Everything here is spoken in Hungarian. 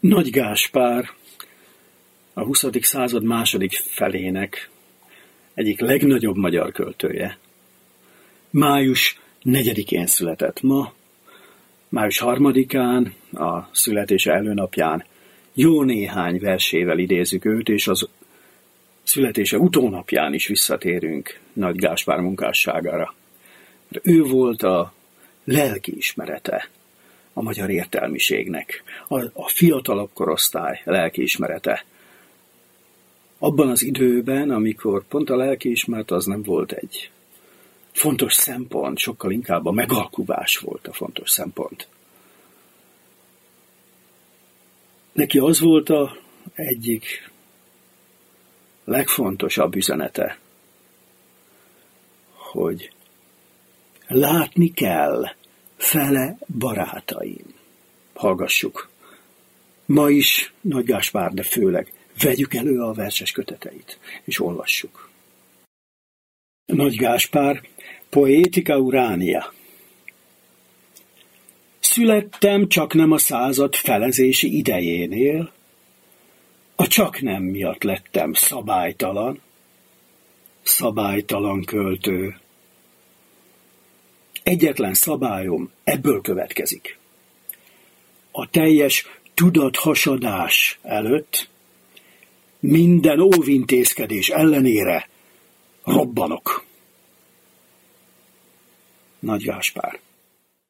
Nagy Gáspár a 20. század második felének egyik legnagyobb magyar költője. Május 4-én született ma, május 3-án, a születése előnapján jó néhány versével idézzük őt, és az születése utónapján is visszatérünk Nagy Gáspár munkásságára. Ő volt a lelkiismerete a magyar értelmiségnek, a fiatalabb korosztály lelkiismerete. Abban az időben, amikor pont a lelkiismeret az nem volt egy fontos szempont, sokkal inkább a megalkuvás volt a fontos szempont. Neki az volt az egyik legfontosabb üzenete, hogy látni kell fele barátaim. Hallgassuk. Ma is Nagy Gáspár, de főleg vegyük elő a verses köteteit, és olvassuk. Nagy Gáspár, Poetica Urania. Születtem csaknem a század felezési idejénél, a csaknem miatt lettem szabálytalan költő. Egyetlen szabályom ebből következik. A teljes tudathasadás előtt minden óvintézkedés ellenére robbanok. Nagy Gáspár.